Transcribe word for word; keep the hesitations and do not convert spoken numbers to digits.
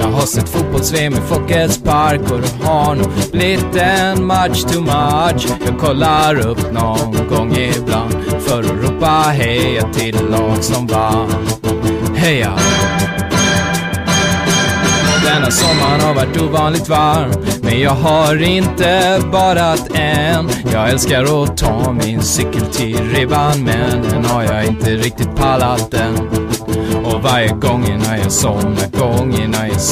Jag har sett fotbolls-V M i Folkets Park och det har nog blivit en match too much. Jag kollar upp någon gång ibland för att ropa heja till lag som vann. Heja! Denna sommaren har varit ovanligt varm, men jag har inte badat än. Jag älskar att ta min cykel till ribban, men den har jag inte riktigt pallat än. Och varje gång innan jag somnar, gång innan jag